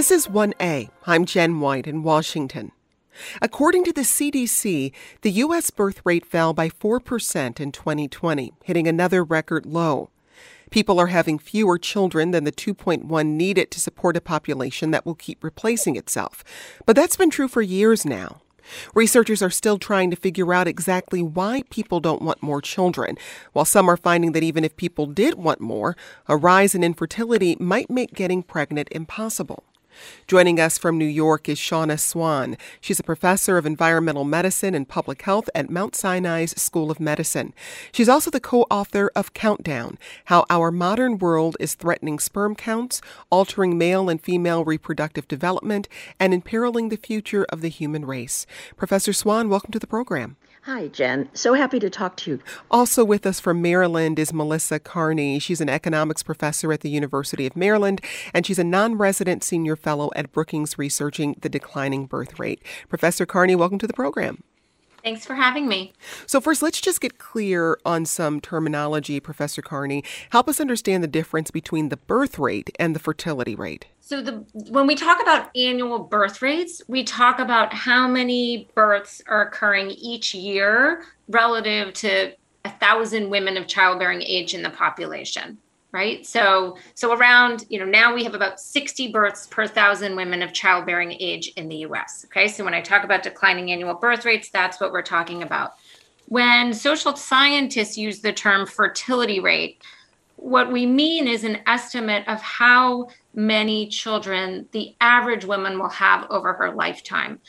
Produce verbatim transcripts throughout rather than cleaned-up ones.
This is one A. I'm Jen White in Washington. According to the C D C, the U S birth rate fell by four percent in twenty twenty, hitting another record low. People are having fewer children than the two point one needed to support a population that will keep replacing itself. But that's been true for years now. Researchers are still trying to figure out exactly why people don't want more children, while some are finding that even if people did want more, a rise in infertility might make getting pregnant impossible. Joining us from New York is Shauna Swan. She's a professor of environmental medicine and public health at Mount Sinai's School of Medicine. She's also the co-author of Countdown: How Our Modern World is Threatening Sperm Counts, Altering Male and Female Reproductive Development, and Imperiling the Future of the Human Race. Professor Swan, welcome to the program. Hi, Jen. So happy to talk to you. Also with us from Maryland is Melissa Carney. She's an economics professor at the University of Maryland, and she's a non-resident senior fellow at Brookings researching the declining birth rate. Professor Carney, welcome to the program. Thanks for having me. So first, let's just get clear on some terminology, Professor Carney. Help us understand the difference between the birth rate and the fertility rate. So the when we talk about annual birth rates, we talk about how many births are occurring each year relative to a thousand women of childbearing age in the population, right? So so around, you know, now we have about sixty births per thousand women of childbearing age in the U S. Okay, so when I talk about declining annual birth rates, that's what we're talking about. When social scientists use the term fertility rate, what we mean is an estimate of how many children the average woman will have over her lifetime.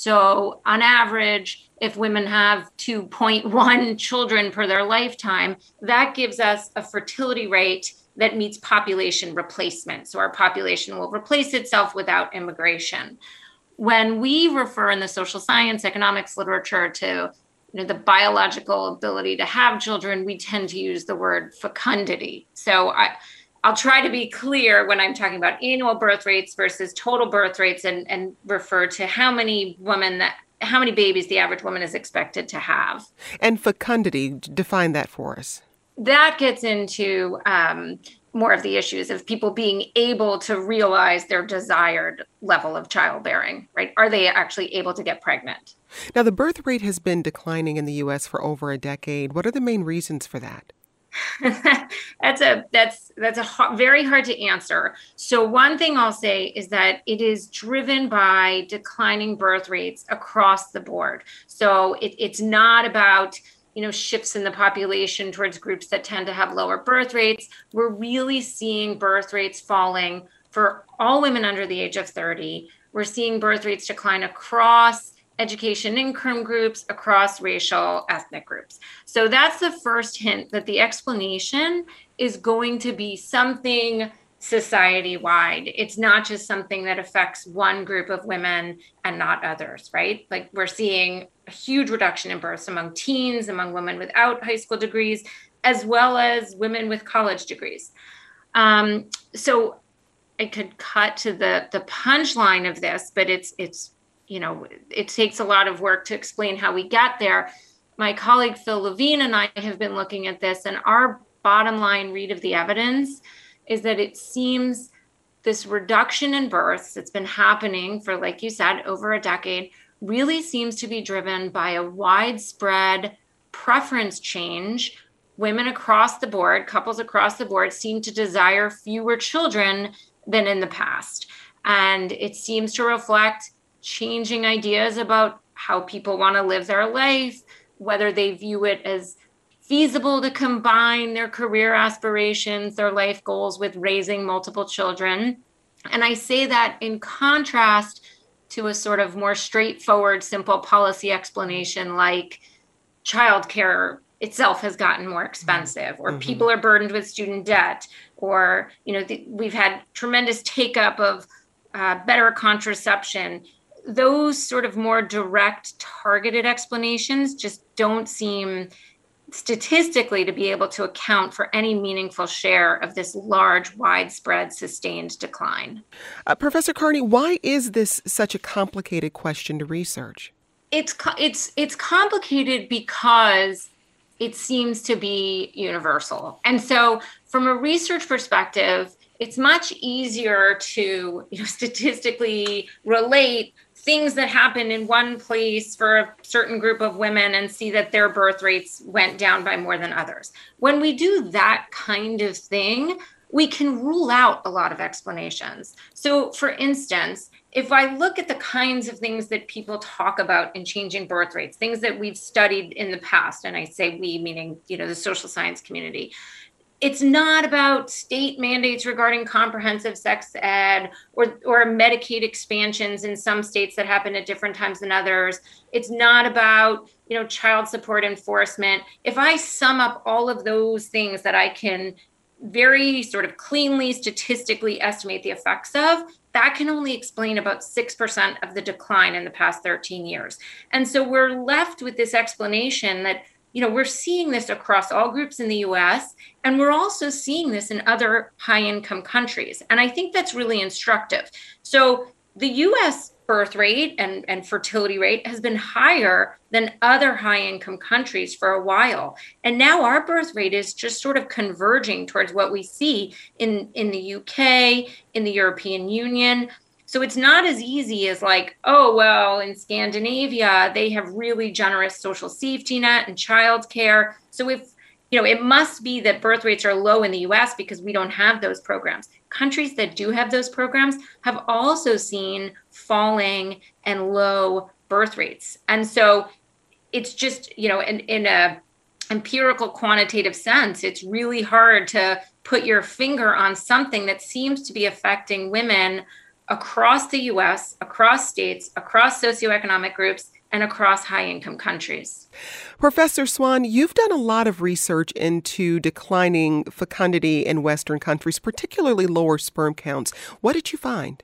So on average, if women have two point one children per their lifetime, that gives us a fertility rate that meets population replacement. So our population will replace itself without immigration. When we refer in the social science economics literature to you know, the biological ability to have children, we tend to use the word fecundity. So I, I'll try to be clear when I'm talking about annual birth rates versus total birth rates and, and refer to how many women that how many babies the average woman is expected to have. And fecundity, define that for us. That gets into um, more of the issues of people being able to realize their desired level of childbearing, right? Are they actually able to get pregnant? Now, the birth rate has been declining in the U S for over a decade. What are the main reasons for that? that's a that's that's a ho- very hard to answer. So one thing I'll say is that it is driven by declining birth rates across the board. So it, it's not about you know shifts in the population towards groups that tend to have lower birth rates. We're really seeing birth rates falling for all women under the age of thirty. We're seeing birth rates decline across education income groups, across racial ethnic groups. So that's the first hint that the explanation is going to be something society-wide. It's not just something that affects one group of women and not others, right? Like we're seeing a huge reduction in births among teens, among women without high school degrees, as well as women with college degrees. Um, so I could cut to the the punchline of this, but it's it's you know, it takes a lot of work to explain how we get there. My colleague Phil Levine and I have been looking at this, and our bottom line read of the evidence is that it seems this reduction in births that's been happening for, like you said, over a decade, really seems to be driven by a widespread preference change. Women across the board, couples across the board, seem to desire fewer children than in the past. And it seems to reflect changing ideas about how people want to live their life, whether they view it as feasible to combine their career aspirations, their life goals with raising multiple children. And I say that in contrast to a sort of more straightforward, simple policy explanation like childcare itself has gotten more expensive, or mm-hmm. people are burdened with student debt, or, you know, the, we've had tremendous take up of uh, better contraception. Those sort of more direct, targeted explanations just don't seem statistically to be able to account for any meaningful share of this large, widespread, sustained decline. Uh, Professor Carney, why is this such a complicated question to research? It's it's it's complicated because it seems to be universal. And so from a research perspective, it's much easier to, you know, statistically relate things that happen in one place for a certain group of women and see that their birth rates went down by more than others. When we do that kind of thing, we can rule out a lot of explanations. So for instance, if I look at the kinds of things that people talk about in changing birth rates, things that we've studied in the past, and I say we, meaning, you know, the social science community, it's not about state mandates regarding comprehensive sex ed or, or Medicaid expansions in some states that happen at different times than others. It's not about, you know, child support enforcement. If I sum up all of those things that I can very sort of cleanly statistically estimate the effects of, that can only explain about six percent of the decline in the past thirteen years. And so we're left with this explanation that, you know, we're seeing this across all groups in the U S, and we're also seeing this in other high-income countries. And I think that's really instructive. So the U S birth rate and, and fertility rate has been higher than other high-income countries for a while. And now our birth rate is just sort of converging towards what we see in, in the U K, in the European Union. So it's not as easy as like, oh, well, in Scandinavia, they have really generous social safety net and childcare. So if, you know, it must be that birth rates are low in the U S because we don't have those programs. Countries that do have those programs have also seen falling and low birth rates. And so it's just, you know, in, in a empirical quantitative sense, it's really hard to put your finger on something that seems to be affecting women across the U S, across states, across socioeconomic groups, and across high-income countries. Professor Swan, you've done a lot of research into declining fecundity in Western countries, particularly lower sperm counts. What did you find?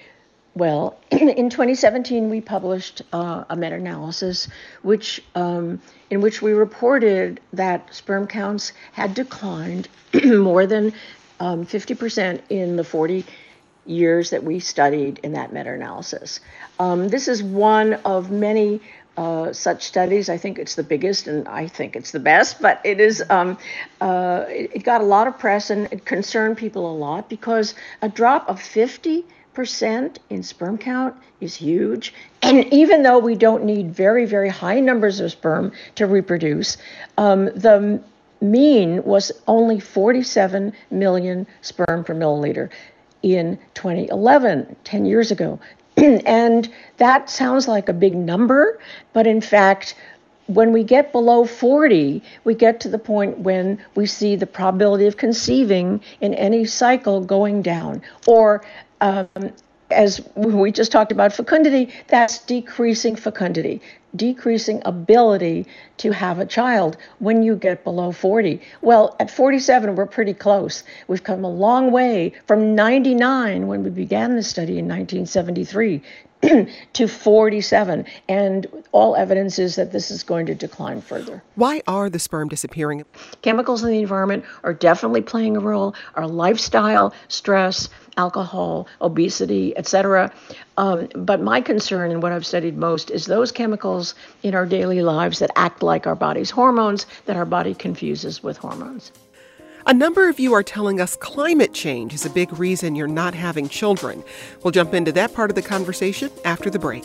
Well, in twenty seventeen, we published uh, a meta-analysis which, um, in which we reported that sperm counts had declined more than um, fifty percent in the forty years that we studied in that meta-analysis. Um, this is one of many uh, such studies. I think it's the biggest, and I think it's the best, but it is. Um, uh, it, it got a lot of press, and it concerned people a lot because a drop of fifty percent in sperm count is huge. And even though we don't need very, very high numbers of sperm to reproduce, um, the mean was only forty-seven million sperm per milliliter in twenty eleven, ten years ago. And that sounds like a big number, but in fact, when we get below forty, we get to the point when we see the probability of conceiving in any cycle going down. Or um, as we just talked about fecundity, that's decreasing fecundity, decreasing ability to have a child when you get below forty. Well, at forty-seven, we're pretty close. We've come a long way from ninety-nine when we began the study in nineteen seventy-three to forty-seven. And all evidence is that this is going to decline further. Why are the sperm disappearing? Chemicals in the environment are definitely playing a role. Our lifestyle, stress, alcohol, obesity, et cetera. Um, but my concern and what I've studied most is those chemicals in our daily lives that act like our body's hormones, that our body confuses with hormones. A number of you are telling us climate change is a big reason you're not having children. We'll jump into that part of the conversation after the break.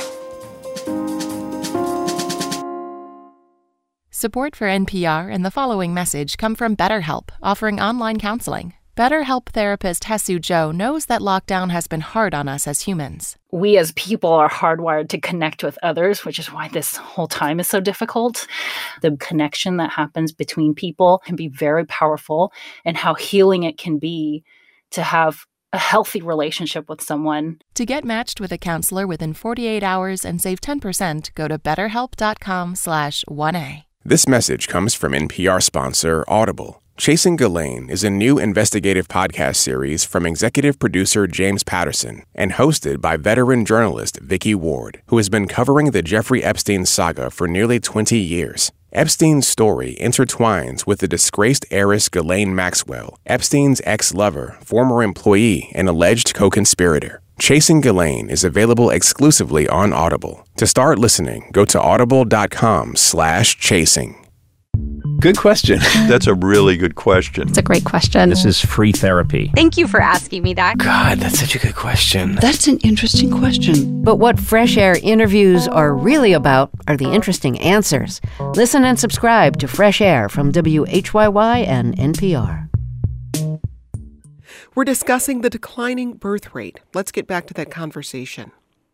Support for N P R and the following message come from BetterHelp, offering online counseling. BetterHelp therapist Hesu Joe knows that lockdown has been hard on us as humans. We as people are hardwired to connect with others, which is why this whole time is so difficult. The connection that happens between people can be very powerful, and how healing it can be to have a healthy relationship with someone. To get matched with a counselor within forty-eight hours and save ten percent, go to betterhelp.com slash 1A. This message comes from N P R sponsor Audible. Chasing Ghislaine is a new investigative podcast series from executive producer James Patterson and hosted by veteran journalist Vicky Ward, who has been covering the Jeffrey Epstein saga for nearly twenty years. Epstein's story intertwines with the disgraced heiress Ghislaine Maxwell, Epstein's ex-lover, former employee, and alleged co-conspirator. Chasing Ghislaine is available exclusively on Audible. To start listening, go to audible.com slash chasing. Good question. That's a really good question. It's a great question. This is free therapy. Thank you for asking me that. God, that's such a good question. That's an interesting question. But what Fresh Air interviews are really about are the interesting answers. Listen and subscribe to Fresh Air from W H Y Y and N P R. We're discussing the declining birth rate. Let's get back to that conversation.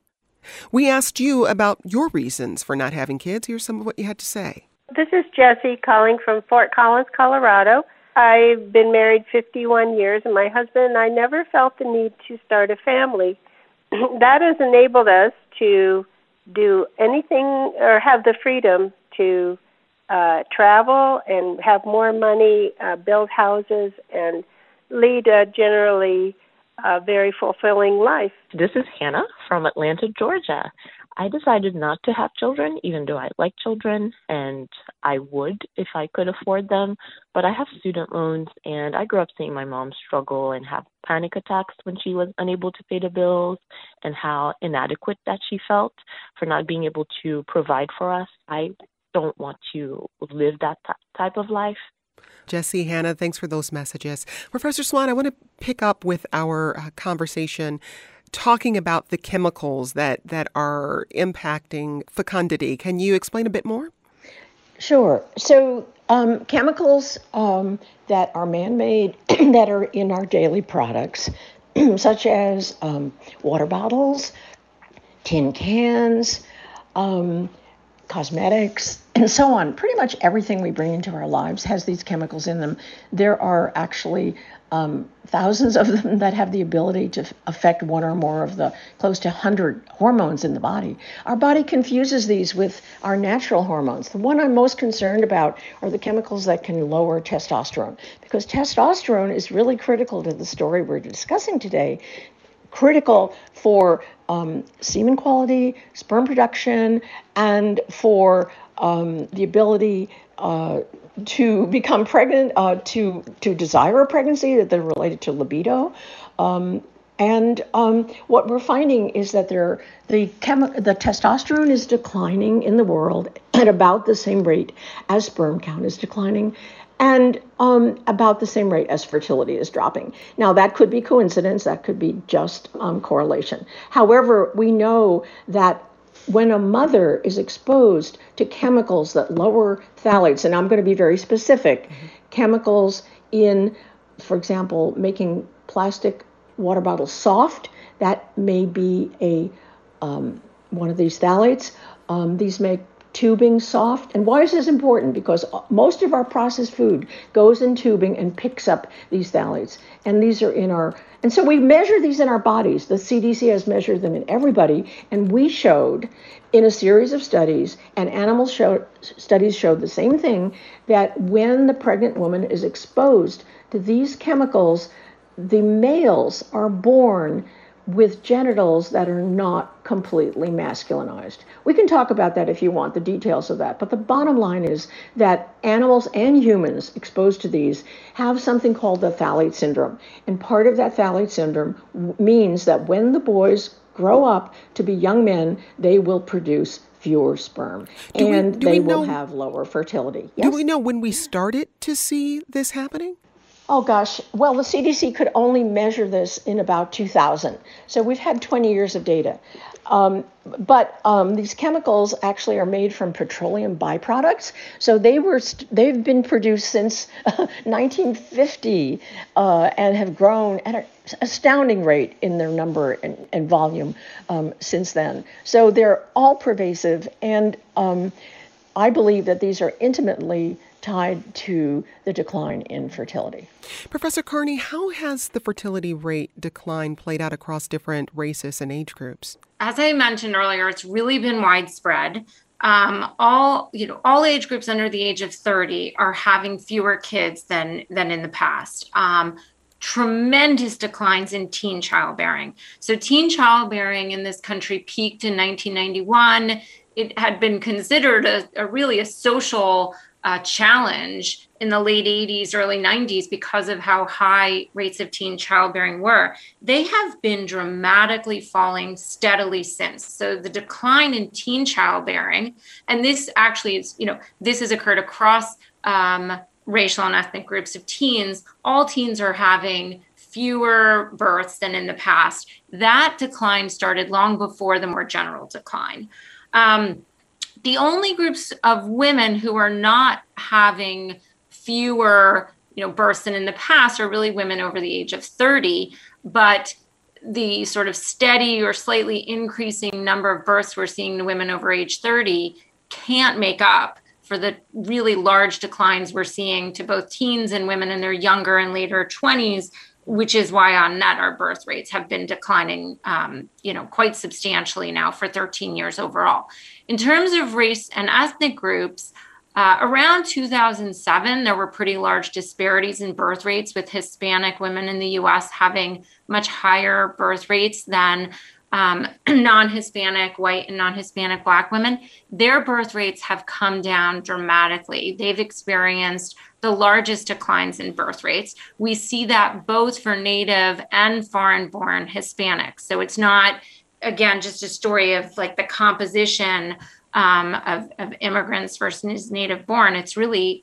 We asked you about your reasons for not having kids. Here's some of what you had to say. This is Jessie calling from Fort Collins, Colorado. I've been married fifty-one years, and my husband and I never felt the need to start a family. That has enabled us to do anything or have the freedom to uh, travel and have more money, uh, build houses, and lead a generally uh, very fulfilling life. This is Hannah from Atlanta, Georgia. I decided not to have children, even though I like children, and I would if I could afford them. But I have student loans, and I grew up seeing my mom struggle and have panic attacks when she was unable to pay the bills, and how inadequate that she felt for not being able to provide for us. I don't want to live that t- type of life. Jessie, Hannah, thanks for those messages. Professor Swan, I want to pick up with our uh, conversation talking about the chemicals that, that are impacting fecundity. Can you explain a bit more? Sure. So um, chemicals um, that are man-made, that are in our daily products, such as um, water bottles, tin cans, um, cosmetics, and so on. Pretty much everything we bring into our lives has these chemicals in them. There are actually um, thousands of them that have the ability to affect one or more of the close to one hundred hormones in the body. Our body confuses these with our natural hormones. The one I'm most concerned about are the chemicals that can lower testosterone, because testosterone is really critical to the story we're discussing today. Critical for um, semen quality, sperm production, and for um, the ability uh, to become pregnant, uh, to to desire a pregnancy, that they're related to libido. Um, and um, what we're finding is that there, the, chemi- the testosterone is declining in the world at about the same rate as sperm count is declining, and um, about the same rate as fertility is dropping. Now, that could be coincidence, that could be just um, correlation. However, we know that when a mother is exposed to chemicals that lower phthalates, and I'm going to be very specific, mm-hmm. chemicals in, for example, making plastic water bottles soft, that may be a um, one of these phthalates. Um, these make tubing soft. And why is this important? Because most of our processed food goes in tubing and picks up these phthalates. And these are in our, and so we measure these in our bodies. The C D C has measured them in everybody. And we showed in a series of studies, and animal show, studies showed the same thing, that when the pregnant woman is exposed to these chemicals, the males are born with genitals that are not completely masculinized. We can talk about that if you want, the details of that. But the bottom line is that animals and humans exposed to these have something called the phthalate syndrome. And part of that phthalate syndrome w- means that when the boys grow up to be young men, they will produce fewer sperm. Do and we, do they we know, will have lower fertility. Yes? Do we know when we started to see this happening? Oh, gosh. Well, the C D C could only measure this in about two thousand. So we've had twenty years of data. Um, but um, these chemicals actually are made from petroleum byproducts. So they were st- they've been produced since uh, nineteen fifty uh, and have grown at an astounding rate in their number and, and volume um, since then. So they're all pervasive. And um, I believe that these are intimately tied to the decline in fertility. Professor Carney, how has the fertility rate decline played out across different races and age groups? As I mentioned earlier, it's really been widespread. Um, all you know, all age groups under the age of thirty are having fewer kids than than in the past. Um, tremendous declines in teen childbearing. So teen childbearing in this country peaked in nineteen ninety-one. It had been considered a, a really a social uh, challenge in the late eighties, early nineties because of how high rates of teen childbearing were. They have been dramatically falling steadily since. So the decline in teen childbearing, and this actually is, you know, this has occurred across um, racial and ethnic groups of teens, all teens are having fewer births than in the past. That decline started long before the more general decline. Um, the only groups of women who are not having fewer, you know, births than in the past are really women over the age of thirty, but the sort of steady or slightly increasing number of births we're seeing in women over age thirty can't make up for the really large declines we're seeing to both teens and women in their younger and later twenties, which is why on net our birth rates have been declining, um, you know, quite substantially now for thirteen years overall. In terms of race and ethnic groups, uh, around two thousand seven, there were pretty large disparities in birth rates, with Hispanic women in the U S having much higher birth rates than um, non-Hispanic white and non-Hispanic Black women. Their birth rates have come down dramatically. They've experienced the largest declines in birth rates. We see that both for Native and foreign-born Hispanics. So it's not, again, just a story of like the composition um, of, of immigrants versus native-born. It's really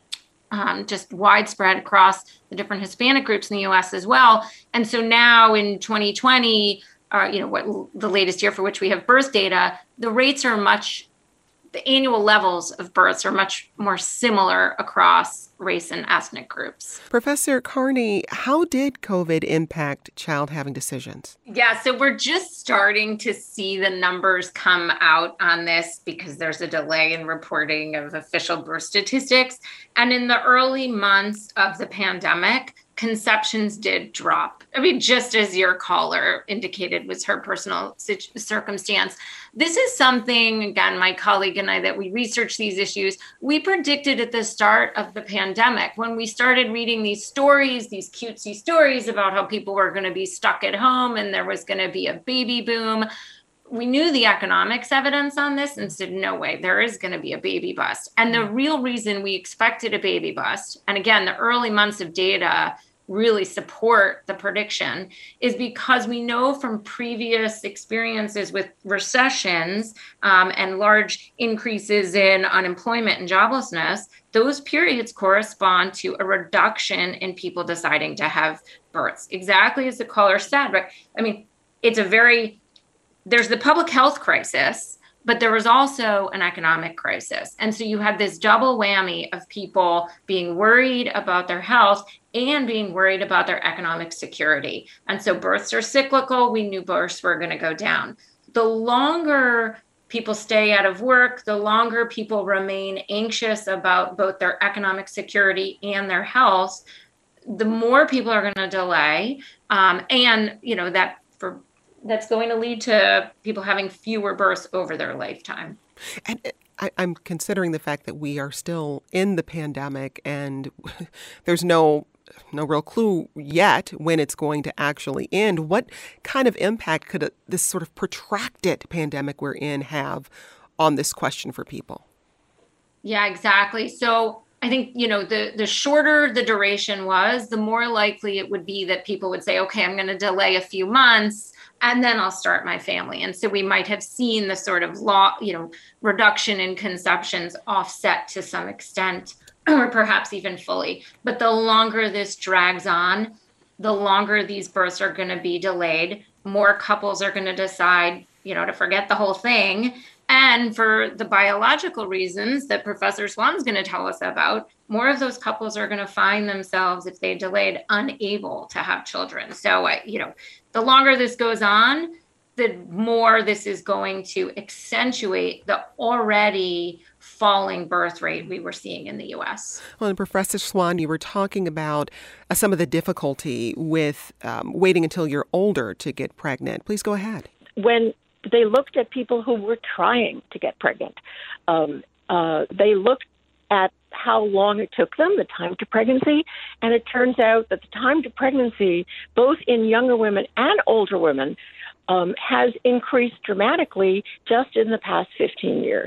um, just widespread across the different Hispanic groups in the U S as well. And so now in twenty twenty, uh, you know, what the latest year for which we have birth data, the rates are much the annual levels of births are much more similar across race and ethnic groups. Professor Carney, how did COVID impact child having decisions? Yeah, so we're just starting to see the numbers come out on this because there's a delay in reporting of official birth statistics. And in the early months of the pandemic, conceptions did drop. I mean, just as your caller indicated was her personal circumstance. This is something, again, my colleague and I, that we research these issues, we predicted at the start of the pandemic when we started reading these stories, these cutesy stories about how people were going to be stuck at home and there was going to be a baby boom. We knew the economics evidence on this and said, no way, there is going to be a baby bust. And the real reason we expected a baby bust, and again, the early months of data really support the prediction, is because we know from previous experiences with recessions um, and large increases in unemployment and joblessness, those periods correspond to a reduction in people deciding to have births. Exactly as the caller said, but I mean, it's a very, there's the public health crisis, but there was also an economic crisis. And so you had this double whammy of people being worried about their health and being worried about their economic security. And so births are cyclical. We knew births were going to go down. The longer people stay out of work, the longer people remain anxious about both their economic security and their health, the more people are going to delay. Um, and, you know, that for that's going to lead to people having fewer births over their lifetime. And I, I'm considering the fact that we are still in the pandemic and there's no no real clue yet when it's going to actually end. What kind of impact could a, this sort of protracted pandemic we're in have on this question for people? Yeah, exactly. So I think, you know, the, the shorter the duration was, the more likely it would be that people would say, okay, I'm going to delay a few months and then I'll start my family. And so we might have seen the sort of law, you know, reduction in conceptions offset to some extent, or perhaps even fully. But the longer this drags on, the longer these births are going to be delayed. More couples are going to decide, you know, to forget the whole thing. And for the biological reasons that Professor Swan's going to tell us about, more of those couples are going to find themselves, if they delayed, unable to have children. So, uh, you know, the longer this goes on, the more this is going to accentuate the already falling birth rate we were seeing in the U S. Well, and Professor Swan, you were talking about uh, some of the difficulty with um, waiting until you're older to get pregnant. Please go ahead. When they looked at people who were trying to get pregnant, um, uh, they looked at how long it took them, the time to pregnancy, and it turns out that the time to pregnancy, both in younger women and older women, um, has increased dramatically just in the past fifteen years.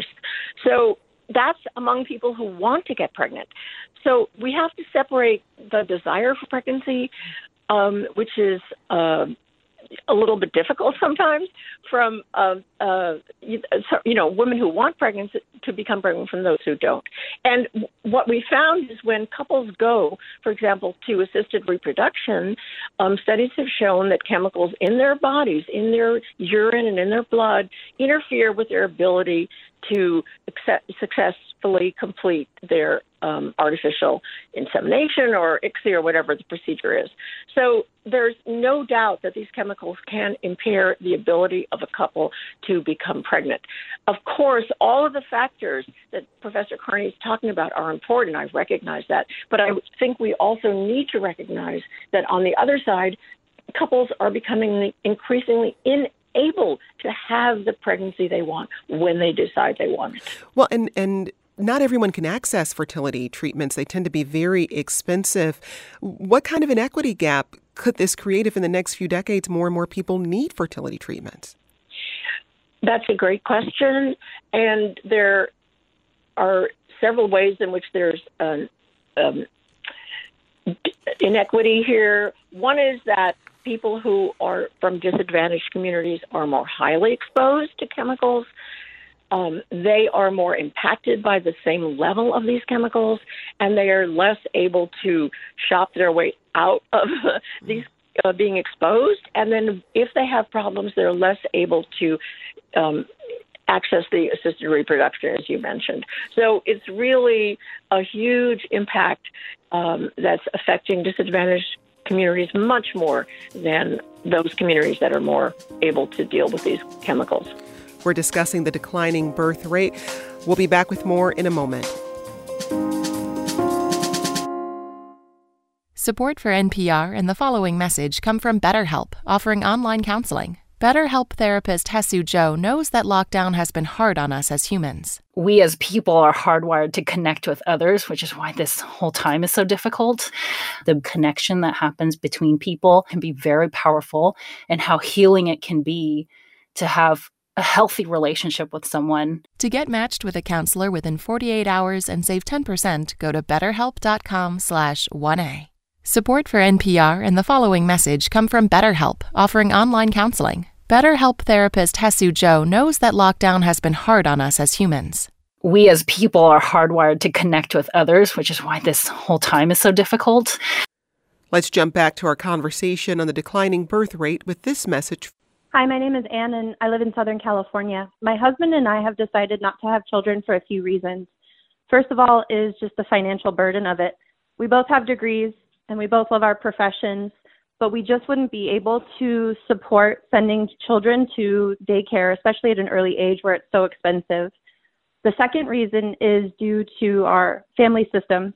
So that's among people who want to get pregnant. So we have to separate the desire for pregnancy, um, which is uh, a little bit difficult sometimes from, uh, uh, you, you know, women who want pregnancy to become pregnant from those who don't. And what we found is when couples go, for example, to assisted reproduction, um, studies have shown that chemicals in their bodies, in their urine and in their blood, interfere with their ability to accept, successfully complete their um, artificial insemination or I C S I or whatever the procedure is. So there's no doubt that these chemicals can impair the ability of a couple to become pregnant. Of course, all of the factors that Professor Carney is talking about are important. I recognize that. But I think we also need to recognize that on the other side, couples are becoming increasingly in able to have the pregnancy they want when they decide they want it. Well, and, and not everyone can access fertility treatments. They tend to be very expensive. What kind of an equity gap could this create if in the next few decades more and more people need fertility treatments? That's a great question. And there are several ways in which there's an um, inequity here. One is that people who are from disadvantaged communities are more highly exposed to chemicals. Um, they are more impacted by the same level of these chemicals, and they are less able to shop their way out of these uh, being exposed. And then if they have problems, they're less able to um, access the assisted reproduction, as you mentioned. So it's really a huge impact um, that's affecting disadvantaged communities much more than those communities that are more able to deal with these chemicals. We're discussing the declining birth rate. We'll be back with more in a moment. Support for N P R and the following message come from BetterHelp, offering online counseling. BetterHelp therapist Hesu Joe knows that lockdown has been hard on us as humans. We as people are hardwired to connect with others, which is why this whole time is so difficult. The connection that happens between people can be very powerful, and how healing it can be to have a healthy relationship with someone. To get matched with a counselor within forty-eight hours and save ten percent, go to betterhelp.com slash 1A. Support for N P R and the following message come from BetterHelp, offering online counseling. BetterHelp therapist Hesu Joe knows that lockdown has been hard on us as humans. We as people are hardwired to connect with others, which is why this whole time is so difficult. Let's jump back to our conversation on the declining birth rate with this message. Hi, my name is Ann, and I live in Southern California. My husband and I have decided not to have children for a few reasons. First of all is just the financial burden of it. We both have degrees, and we both love our professions, but we just wouldn't be able to support sending children to daycare, especially at an early age where it's so expensive. The second reason is due to our family system.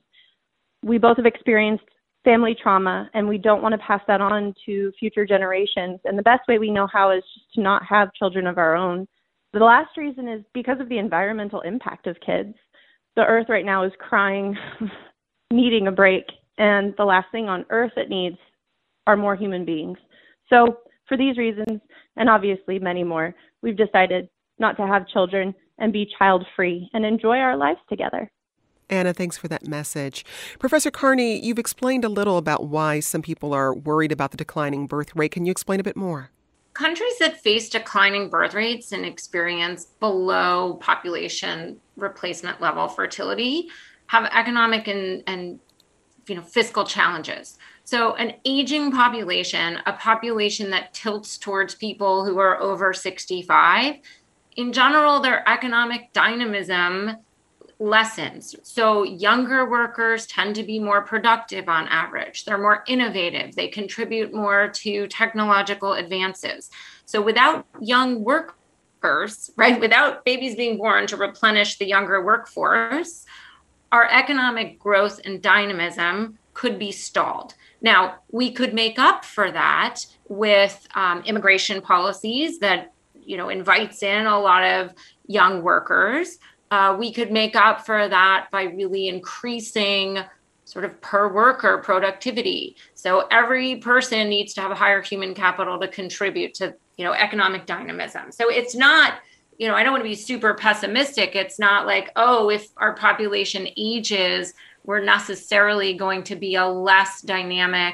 We both have experienced family trauma, and we don't want to pass that on to future generations. And the best way we know how is just to not have children of our own. The last reason is because of the environmental impact of kids. The earth right now is crying, needing a break, and the last thing on earth it needs are more human beings. So for these reasons, and obviously many more, we've decided not to have children and be child-free and enjoy our lives together. Anna, thanks for that message. Professor Carney, you've explained a little about why some people are worried about the declining birth rate. Can you explain a bit more? Countries that face declining birth rates and experience below population replacement level fertility have economic and, and you know, fiscal challenges. So an aging population, a population that tilts towards people who are over sixty-five, in general, their economic dynamism lessens. So younger workers tend to be more productive on average. They're more innovative. They contribute more to technological advances. So without young workers, right, without babies being born to replenish the younger workforce, our economic growth and dynamism could be stalled. Now, we could make up for that with um, immigration policies that, you know, invites in a lot of young workers. Uh, we could make up for that by really increasing sort of per worker productivity. So every person needs to have a higher human capital to contribute to, you know, economic dynamism. So it's not, you know, I don't want to be super pessimistic. It's not like, oh, if our population ages, we're necessarily going to be a less dynamic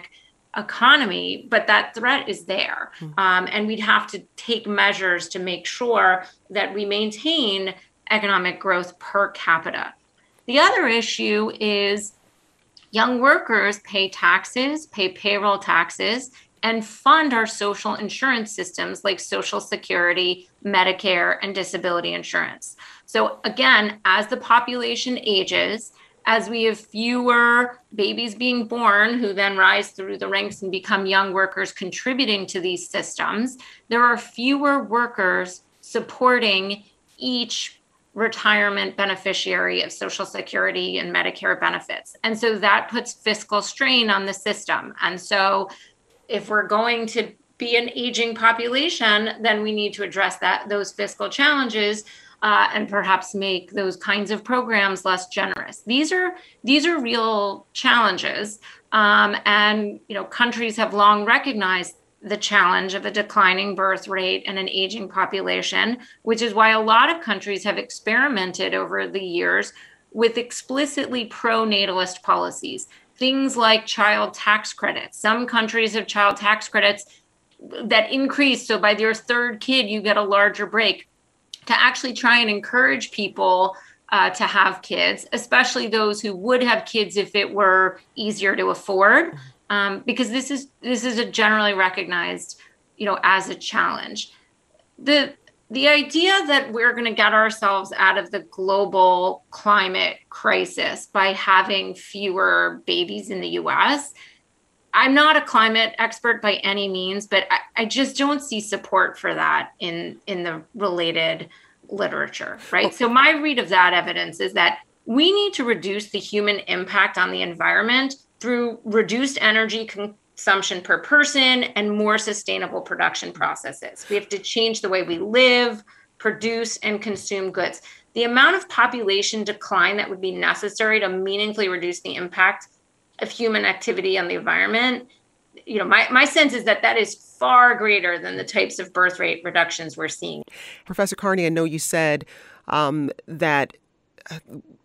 economy, but that threat is there. Mm-hmm. Um, and we'd have to take measures to make sure that we maintain economic growth per capita. The other issue is young workers pay taxes, pay payroll taxes, and fund our social insurance systems like Social Security, Medicare, and disability insurance. So again, as the population ages, as we have fewer babies being born who then rise through the ranks and become young workers contributing to these systems, there are fewer workers supporting each retirement beneficiary of Social Security and Medicare benefits. And so that puts fiscal strain on the system. And so if we're going to be an aging population, then we need to address that those fiscal challenges uh, and perhaps make those kinds of programs less generous. These are these are real challenges, um, and you know countries have long recognized the challenge of a declining birth rate and an aging population, which is why a lot of countries have experimented over the years with explicitly pro-natalist policies. Things like child tax credits. Some countries have child tax credits that increase, so by your third kid, you get a larger break, to actually try and encourage people uh, to have kids, especially those who would have kids if it were easier to afford, um, because this is this is a generally recognized, you know, as a challenge. The the idea that we're going to get ourselves out of the global climate crisis by having fewer babies in the U S, I'm not a climate expert by any means, but I, I just don't see support for that in, in the related literature, right? Okay. So my read of that evidence is that we need to reduce the human impact on the environment through reduced energy consumption per person and more sustainable production processes. We have to change the way we live, produce, and consume goods. The amount of population decline that would be necessary to meaningfully reduce the impact of human activity on the environment, you know, my, my sense is that that is far greater than the types of birth rate reductions we're seeing. Professor Carney, I know you said um, that uh,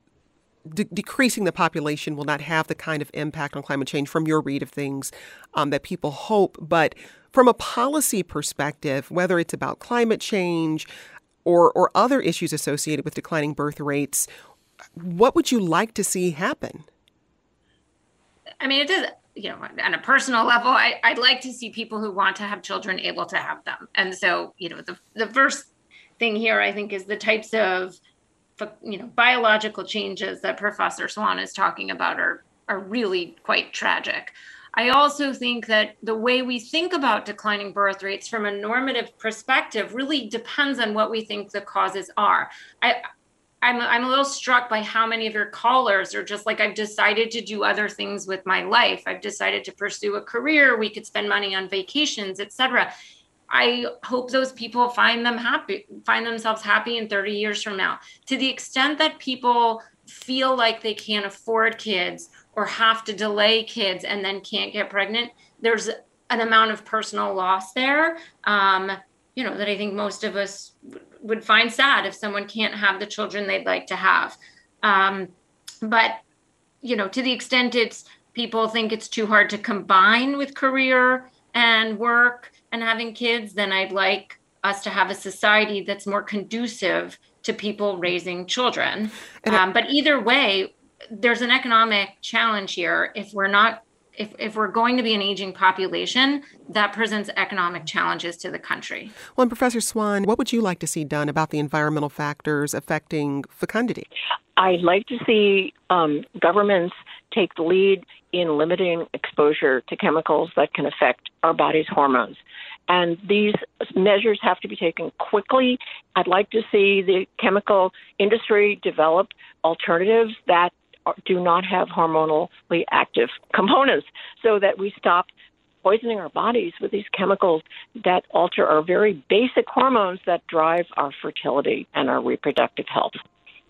de- decreasing the population will not have the kind of impact on climate change from your read of things um, that people hope. But from a policy perspective, whether it's about climate change or, or other issues associated with declining birth rates, what would you like to see happen? I mean, it does, you know, on a personal level, I, I'd like to see people who want to have children able to have them. And so, you know, the the first thing here, I think, is the types of, you know, biological changes that Professor Swan is talking about are, are really quite tragic. I also think that the way we think about declining birth rates from a normative perspective really depends on what we think the causes are. I I'm, I'm a little struck by how many of your callers are just like, I've decided to do other things with my life. I've decided to pursue a career. We could spend money on vacations, et cetera. I hope those people find them happy, find themselves happy in thirty years from now. To the extent that people feel like they can't afford kids or have to delay kids and then can't get pregnant, there's an amount of personal loss there, um, you know, that I think most of us would find sad if someone can't have the children they'd like to have. Um, but, you know, to the extent it's people think it's too hard to combine with career and work and having kids, then I'd like us to have a society that's more conducive to people raising children. Um, but either way, there's an economic challenge here. If we're not If, if we're going to be an aging population, that presents economic challenges to the country. Well, and Professor Swan, what would you like to see done about the environmental factors affecting fecundity? I'd like to see um, governments take the lead in limiting exposure to chemicals that can affect our body's hormones. And these measures have to be taken quickly. I'd like to see the chemical industry develop alternatives that do not have hormonally active components so that we stop poisoning our bodies with these chemicals that alter our very basic hormones that drive our fertility and our reproductive health.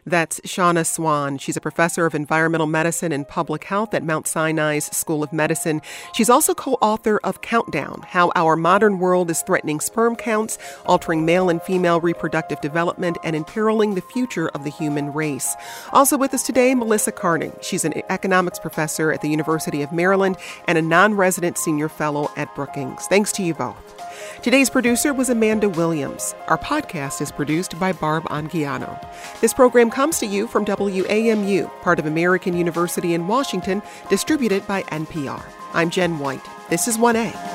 That's Shauna Swan. She's a professor of environmental medicine and public health at Mount Sinai's School of Medicine. She's also co-author of Countdown, How Our Modern World is Threatening Sperm Counts, Altering Male and Female Reproductive Development, and Imperiling the Future of the Human Race. Also with us today, Melissa Carning. She's an economics professor at the University of Maryland and a non-resident senior fellow at Brookings. Thanks to you both. Today's producer was Amanda Williams. Our podcast is produced by Barb Anguiano. This program comes to you from W A M U, part of American University in Washington, distributed by N P R. I'm Jen White. This is one A.